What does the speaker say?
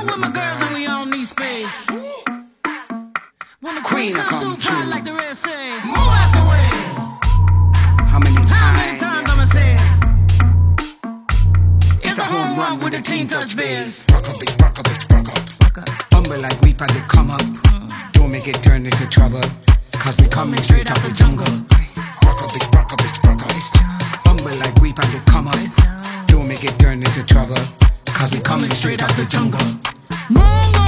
out with my girls and we all need space. When the queen come through, pride like the Red Sea. Move out the way. How many times I'ma say it? It's a home run with the Team Touch Bears. Rock up, bitch, rock up, bitch, rock up. Humble like we probably come up. Don't make it turn into trouble, cause we coming straight out the jungle. Rock up, bitch, rock up, bitch, rock up. Humble like we probably come up. Don't make it turn into trouble, cause we coming straight out the jungle. Move